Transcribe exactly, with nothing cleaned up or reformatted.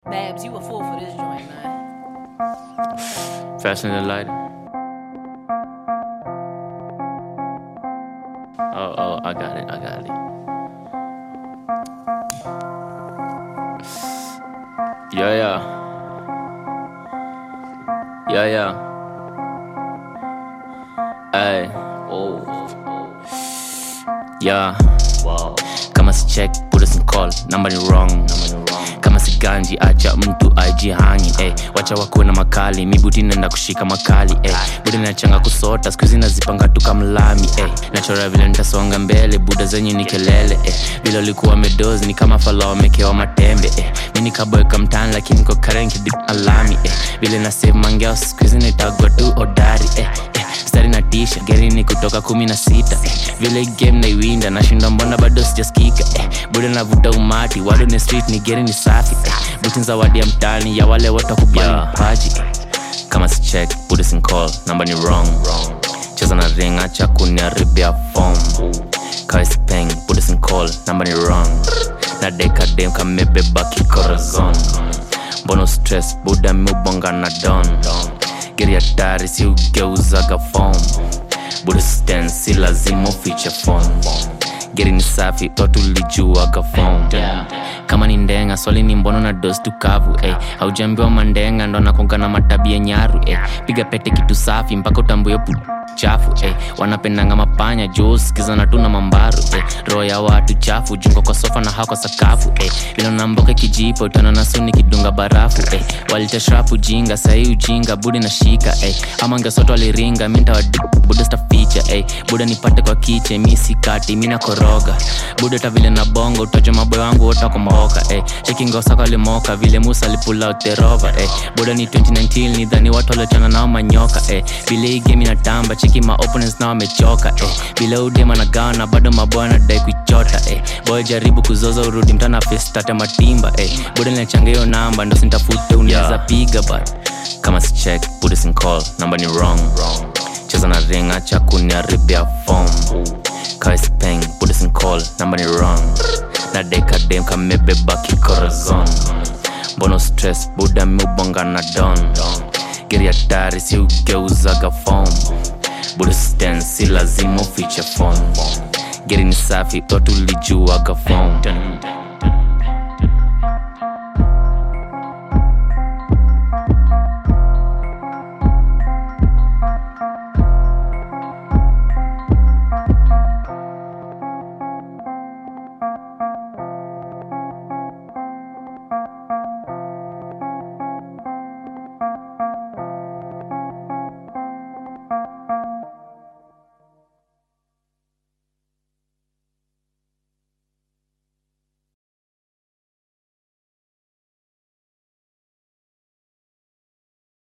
Babs, you a fool for this joint, man. Fasten the light. Oh, oh, I got it, I got it. Yeah, yeah. Yeah, yeah. Ay. Oh. Yeah. Wow. Kama si check, put us in call. Number ni wrong. Kama si ganji, acha mtu ajihangi. Eh, wacha wakuwe na makali. Mi buti nenda kushika makali. Eh, buda nachanga kusota, skuizi nazipanga tu kama lami. Eh, nachora vile nitasonga mbele, buda zenye ni kelele. Eh, vile ulikuwa medozi ni kama fala wamekewa matembe. Eh, mini kaboeka mtani lakini kwa karenki dip alami. Eh, vile na save mangeo, skuizi nitagwa tu odari. Eh, eh, stari na tisha, geri ni kutoka kumi na sita. Eh, vile game na iwinda, na shinda mbona bado sijaskika. Eh, buda navuta umati, wado ni street ni geri ni safi. Eh, buti zawadi ya mtani, ya wale watu kubali mpaji. Eh, kama si check, put us in call, namba ni wrong. Cheza na ring, acha kuniharibia form. Kawe si peng, put us in call, namba ni wrong. Na deka dem kamebeba kikorazon. Bono stress, buda miubonga na don. Geri hatari si ugeuzaga form. Buda stand si lazima ufiche form. Geri ni safi, totu lijuaga form. Kama ni ndenga, swali ni mbono na dos tukavu. Eh, haujambiwa mandenga, ndo nakonga na matabia nyaru. Eh, piga pete kitu safi, mpaka utambuye pu chafu. Eh, wanapendanga mapanya, juos, kizana tu na mambaru. Eh, roho ya watu chafu, jungo kwa sofa na hako sakafu. Eh, vilo namboke kijipo, utana na suni kidunga barafu. Eh, walita shrapu jinga, sahi ujinga, budi na shika. Eh, ama ngesoto waliringa, minta wadi, buda sta feature. Eh, buda nipate kwa kiche, misi kati, mina koroga. Buda ta vile na bongo, utajo maboy wangu wota kwa mboka. Eh, cheki ngosa kwa limoka, vile Musa lipula out the rover. Eh, buda ni twenty nineteen, ni dhani watu walechana nao manyoka. Eh, vile hii game inatamba, cheki ma opponents na wamechoka. Eh, vile udema na gawana, bado maboy na dai kuichota. Eh, boy jaribu kuzoza urudi mtana face tate matimba. Eh, buda ninachanga hiyo namba, ndo sintafute unaweza piga but kama si check, put us in call, namba ni wrong. Cheza na ring, acha kuniharibia form. Kawe si peng, put us in call, namba ni wrong. Na deka dem kamebeba kikorazon. Bono stress, buda miubonga na don. Geri hatari si ugeuzaga form. Buda stand si lazima ufiche form. Geri ni safi, totu lijuaga form.